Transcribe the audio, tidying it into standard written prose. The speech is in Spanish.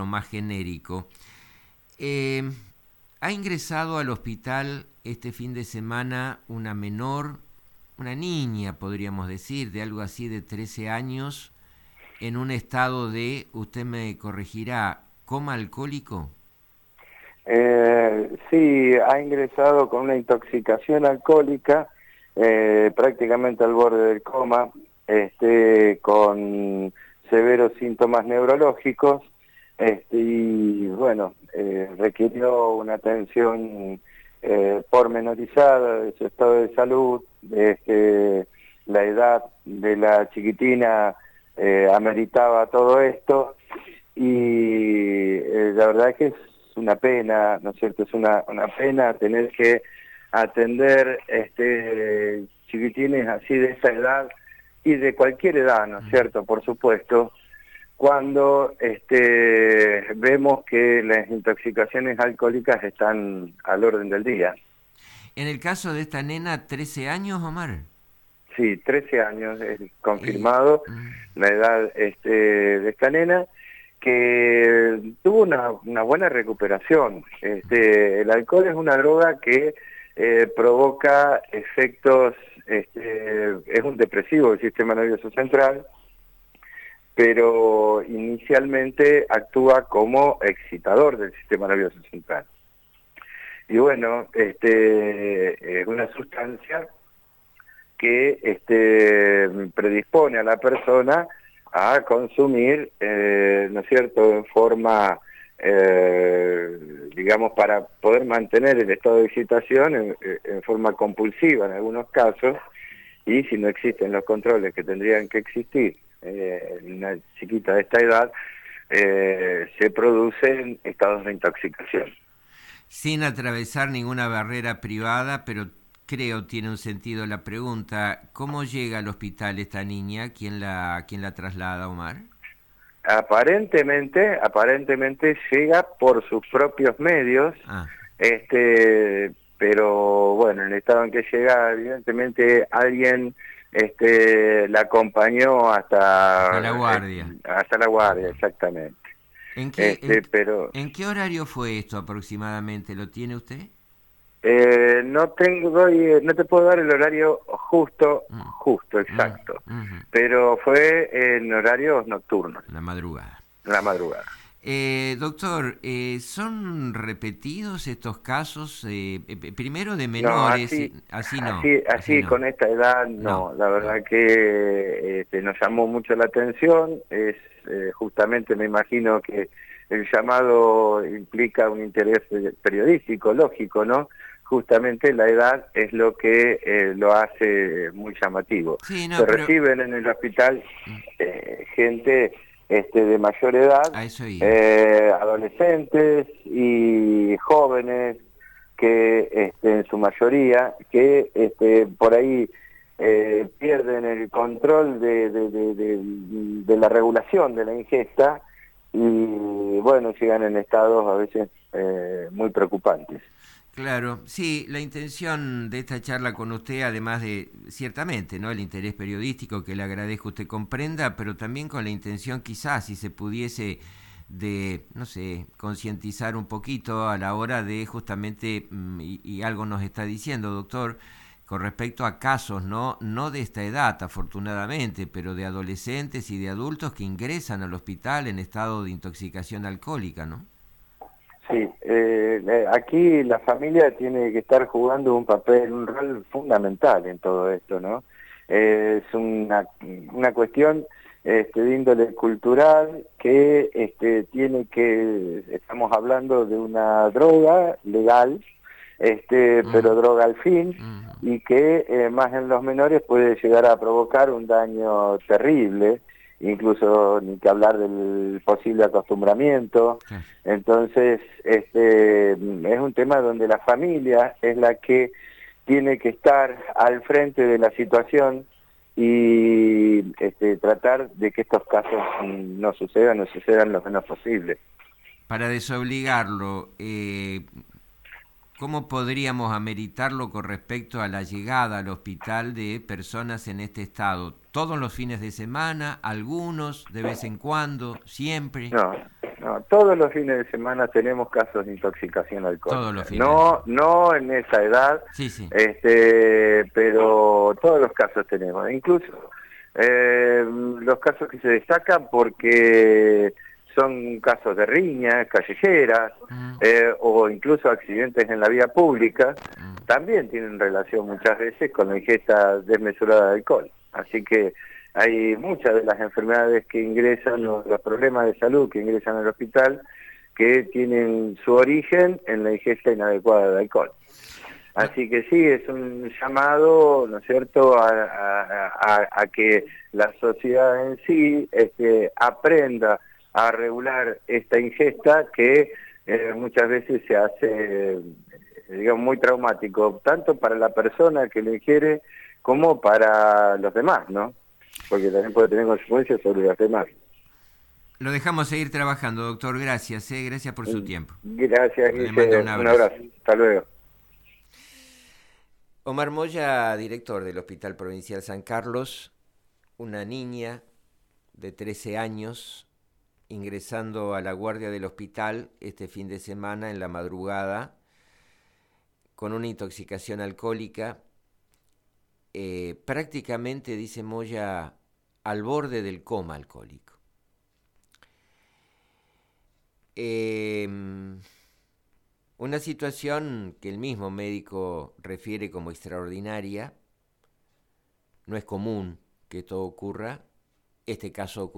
más genérico. Eh, ha ingresado al hospital este fin de semana una menor, una niña, podríamos decir, de algo así de 13 años, en un estado de, usted me corregirá, coma alcohólico. Sí, ha ingresado con una intoxicación alcohólica, prácticamente al borde del coma, con severos síntomas neurológicos, y bueno, requirió una atención pormenorizada de su estado de salud, la edad de la chiquitina ameritaba todo esto, y la verdad es que es una pena, ¿no es cierto? Es una pena tener que atender chiquitines así de esa edad y de cualquier edad, ¿no es cierto? Por supuesto, cuando vemos que las intoxicaciones alcohólicas están al orden del día. En el caso de esta nena, 13 años, Omar. Sí, 13 años es Eh, confirmado mm, la edad de esta nena, que tuvo una buena recuperación. El alcohol es una droga que provoca efectos, es un depresivo del sistema nervioso central, pero inicialmente actúa como excitador del sistema nervioso central. Y bueno, es una sustancia que predispone a la persona a consumir, ¿no es cierto?, en forma, digamos, para poder mantener el estado de excitación en forma compulsiva en algunos casos, y si no existen los controles que tendrían que existir en una chiquita de esta edad, se producen estados de intoxicación. Sin atravesar ninguna barrera privada, pero creo tiene un sentido la pregunta. ¿Cómo llega al hospital esta niña? ¿Quién la traslada, Omar? Aparentemente llega por sus propios medios, Ah, pero bueno, en el estado en que llega, evidentemente alguien la acompañó hasta la guardia. hasta la guardia, exactamente. ¿En qué, Pero en qué horario fue esto aproximadamente? ¿Lo tiene usted? no te puedo dar el horario Mm, mm, exacto, ujú. pero fue en horarios nocturnos, La madrugada. en la madrugada. Doctor, ¿son repetidos estos casos? Primero de No, menores, así no. con esta edad No, no. La no. verdad que nos llamó mucho la atención. Es justamente, me imagino que el llamado implica un interés periodístico, lógico, ¿no? Justamente la edad es lo que lo hace muy llamativo. Sí, Se no, pero reciben en el hospital gente de mayor edad, a eso iba. adolescentes y jóvenes que en su mayoría, que por ahí pierden el control de la regulación de la ingesta, y bueno, llegan en estados a veces muy preocupantes. Claro, sí, la intención de esta charla con usted, además de, ciertamente, ¿no? El interés periodístico que le agradezco usted comprenda, pero también con la intención quizás, si se pudiese, de, no sé, concientizar un poquito a la hora de justamente, y algo nos está diciendo, doctor, con respecto a casos, no de esta edad, afortunadamente, pero de adolescentes y de adultos que ingresan al hospital en estado de intoxicación alcohólica, ¿no? Sí, aquí la familia tiene que estar jugando un papel, un rol fundamental en todo esto, ¿no? Es una cuestión de índole cultural que estamos hablando de una droga legal, pero Ujú, droga al fin, ujú. y que más en los menores puede llegar a provocar un daño terrible, incluso ni que hablar del posible acostumbramiento. Claro. Entonces, es un tema donde la familia es la que tiene que estar al frente de la situación y tratar de que estos casos no sucedan o sucedan lo menos posible. Para desobligarlo, ¿cómo podríamos ameritarlo con respecto a la llegada al hospital de personas en este estado? ¿Todos los fines de semana? ¿Algunos? ¿De vez en cuando? ¿Siempre? No, No, todos los fines de semana tenemos casos de intoxicación alcohólica. Todos los fines. No en esa edad, Sí, sí. pero todos los casos tenemos. Incluso los casos que se destacan porque son casos de riñas callejeras o incluso accidentes en la vía pública, también tienen relación muchas veces con la ingesta desmesurada de alcohol. Así que hay muchas de las enfermedades que ingresan, los problemas de salud que ingresan al hospital, que tienen su origen en la ingesta inadecuada de alcohol. Así que sí, es un llamado, ¿no es cierto?, a que la sociedad en sí aprenda a regular esta ingesta que muchas veces se hace, digamos, muy traumático, tanto para la persona que lo ingiere como para los demás, ¿no? Porque también puede tener consecuencias sobre los demás. Lo dejamos seguir trabajando, doctor. Gracias, gracias por su tiempo. Gracias, Le Guille. mando Un abrazo. Hasta luego. Omar Moya, director del Hospital Provincial San Carlos, una niña de 13 años ingresando a la guardia del hospital este fin de semana en la madrugada con una intoxicación alcohólica, prácticamente, dice Moya, al borde del coma alcohólico. Una situación que el mismo médico refiere como extraordinaria. No es común que esto ocurra. Este caso ocurrió